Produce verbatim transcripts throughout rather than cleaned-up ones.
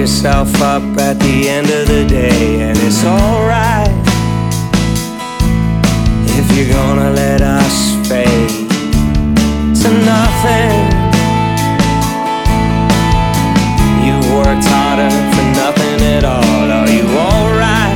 yourself up at the end of the day, and it's alright if you're gonna let us fade to nothing. You worked harder for nothing at all. Are you alright?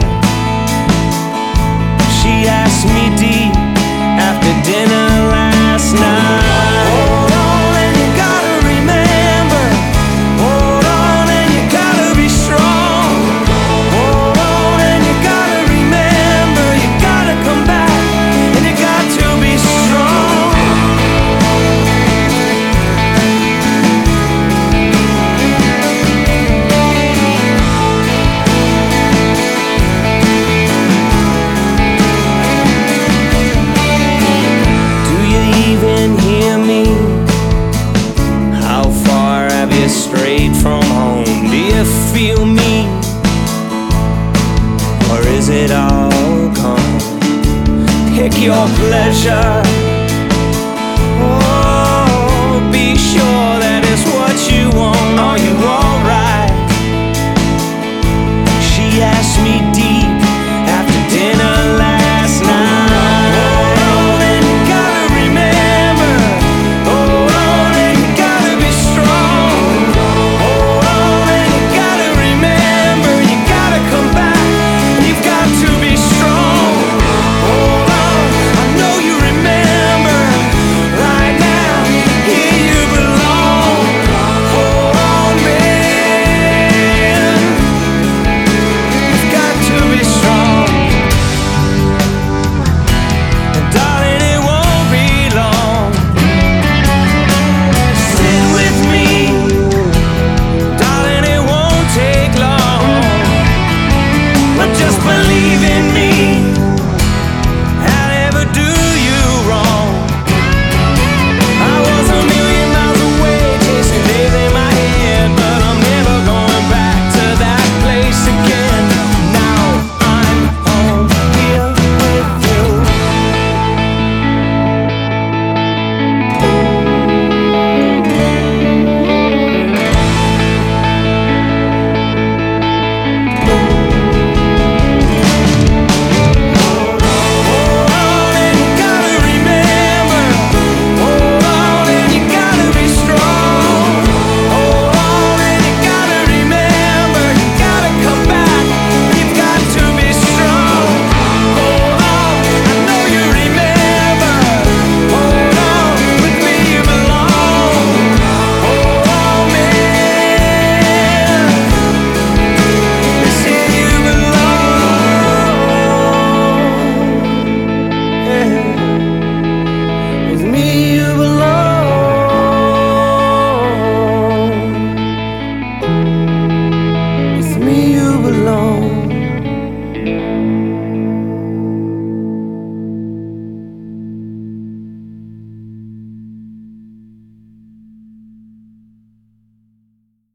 She asked me deep after dinner last night. Hold on and you gotta remember. Hold on and you gotta be strong. Hold on and you gotta remember. You gotta come back and you got to be strong. Do you even hear me? How far have you strayed from home? Do you feel me? Or is it all gone? Pick your pleasure.